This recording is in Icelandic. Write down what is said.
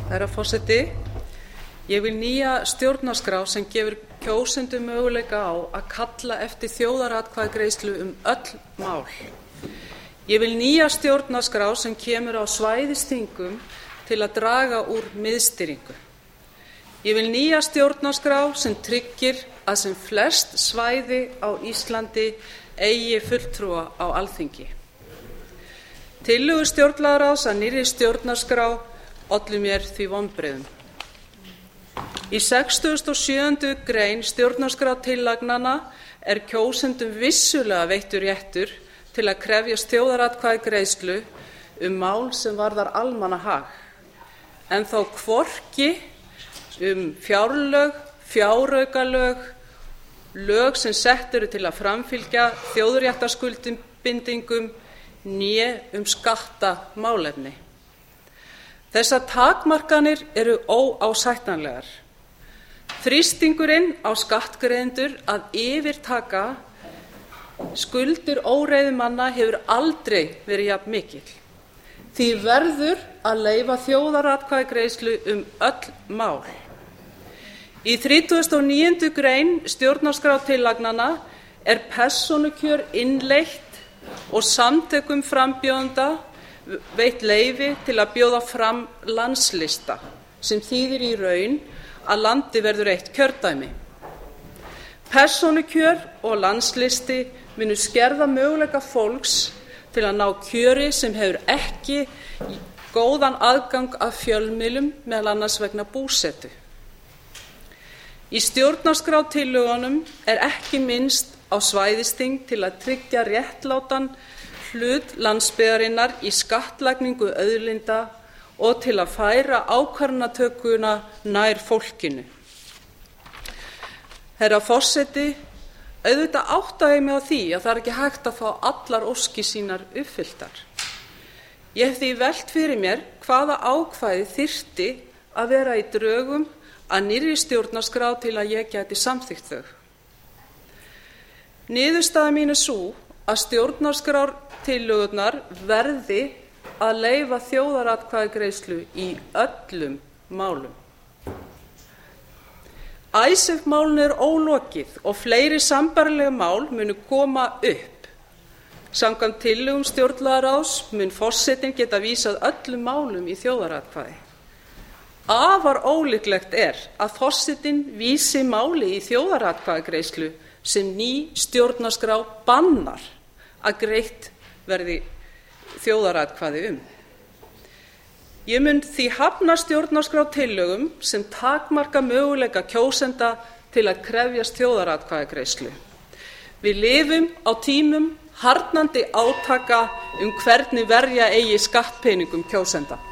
Herra forseti, ég vil nýja stjórnarskrá sem gefur kjósendum möguleika á að kalla eftir þjóðaratkvæðagreiðslu öll mál. Ég vil nýja stjórnarskrá sem kemur á svæðisþingum til að draga úr miðstýringu. Ég vil nýja stjórnarskrá sem tryggir að sem flest svæði á Íslandi eigi fulltrúa á Alþingi. Tillögur stjórnlagaráðs að nýrri stjórnarskrá ollu mér því vonbrigðum. Í 67. grein stjórnarskrátillagnanna kjósendum vissulega veittur réttur til að krefjast þjóðaratkvæðagreiðslu mál sem varðar almannahag, en þó hvorki fjárlög, fjáraukalög, lög sem sett eru til að framfylgja þjóðréttarskuldbindingum né skattamálefni. Þessar takmarkanir eru óásættanlegar. Þrýstingurinn á skattgreiðendur að yfirtaka skuldir óreiðumanna hefur aldrei verið jafn mikill. Því verður að leyfa þjóðaratkvæðagreiðslu öll mál. Í 39. grein stjórnarskrártillagnanna persónukjör innleitt og samtökum frambjóðenda veitt leyfi til að bjóða fram landslista, sem þýðir í raun að landið verður eitt kjördæmi. Persónukjör og landslisti munu skerða möguleika fólks til að ná kjöri sem hefur ekki góðan aðgang að fjölmiðlum, meðal annars vegna búsetu. Í stjórnarskráttillögunum ekki minnst á svæðisþing til að tryggja réttlátan hlut landsbyggðarinnar í skattlagningu auðlinda og til að færa ákvarðanatökuna nær fólkinu. Herra forseti, auðvitað átta ég mig á því að það ekki hægt að fá allar óskir sínar uppfylltar. Ég hef því velt fyrir mér hvaða ákvæði þyrfti að vera í drögum að nýrri stjórnarskrá til að ég gæti samþykkt þau. Niðurstaða mín sú að stjórnarskrártillögurnar verði að leyfa þjóðaratkvæðagreiðslu í öllum málum. Icesave-málinu ólokið og fleiri sambærileg mál munu koma upp. Samkvæmt tillögum stjórnlagaráðs mun forsetinn geta vísað öllum málum í þjóðaratkvæði. Afar ólíklegt að forsetinn vísi máli í þjóðaratkvæðagreiðslu sem ný stjórnarskrá bannar að greitt verði þjóðaratkvæði Ég mun því hafna stjórnarskrártillögum sem takmarka möguleika kjósenda til að krefjast þjóðaratkvæðagreiðslu. Við lifum á tímum harðnandi átaka hvernig verja eigi skattpeningum kjósenda.